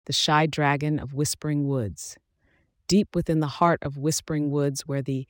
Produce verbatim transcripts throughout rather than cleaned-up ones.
the shy dragon of Whispering Woods. Deep within the heart of Whispering Woods, where the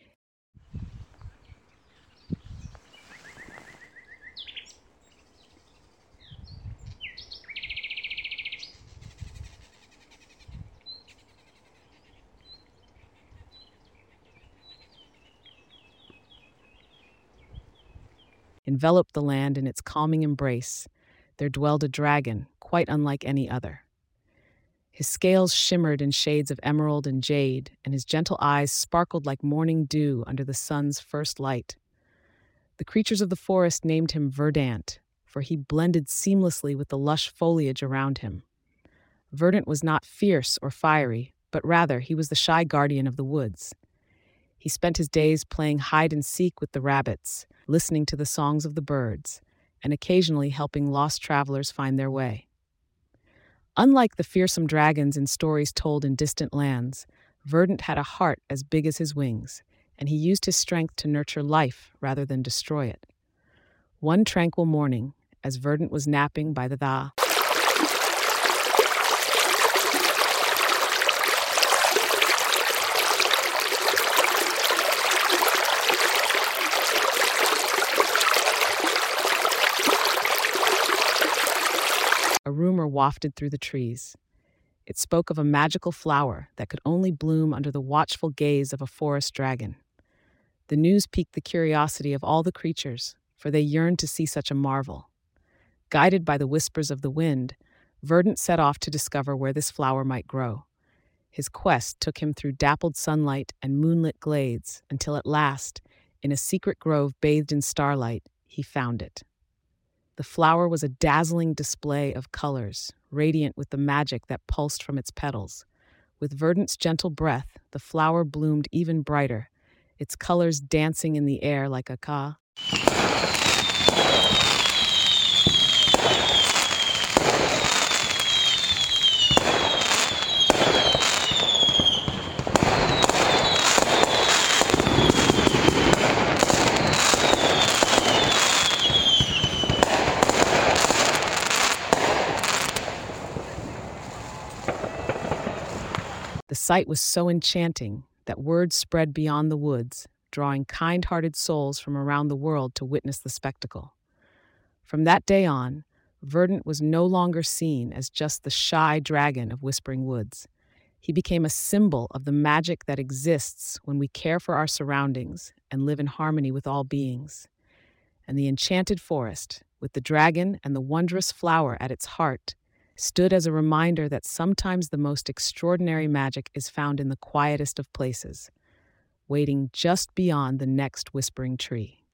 enveloped the land in its calming embrace, there dwelled a dragon quite unlike any other. His scales shimmered in shades of emerald and jade, and his gentle eyes sparkled like morning dew under the sun's first light. The creatures of the forest named him Verdant, for he blended seamlessly with the lush foliage around him. Verdant was not fierce or fiery, but rather he was the shy guardian of the woods. He spent his days playing hide and seek with the rabbits, listening to the songs of the birds, and occasionally helping lost travelers find their way. Unlike the fearsome dragons in stories told in distant lands, Verdant had a heart as big as his wings, and he used his strength to nurture life rather than destroy it. One tranquil morning, as Verdant was napping by the tha, a rumor wafted through the trees. It spoke of a magical flower that could only bloom under the watchful gaze of a forest dragon. The news piqued the curiosity of all the creatures, for they yearned to see such a marvel. Guided by the whispers of the wind, Verdant set off to discover where this flower might grow. His quest took him through dappled sunlight and moonlit glades until at last, in a secret grove bathed in starlight, he found it. The flower was a dazzling display of colors, radiant with the magic that pulsed from its petals. With Verdant's gentle breath, the flower bloomed even brighter, its colors dancing in the air like a ka. The sight was so enchanting that word spread beyond the woods, drawing kind-hearted souls from around the world to witness the spectacle. From that day on, Verdant was no longer seen as just the shy dragon of Whispering Woods. He became a symbol of the magic that exists when we care for our surroundings and live in harmony with all beings. And the enchanted forest, with the dragon and the wondrous flower at its heart, stood as a reminder that sometimes the most extraordinary magic is found in the quietest of places, waiting just beyond the next whispering tree.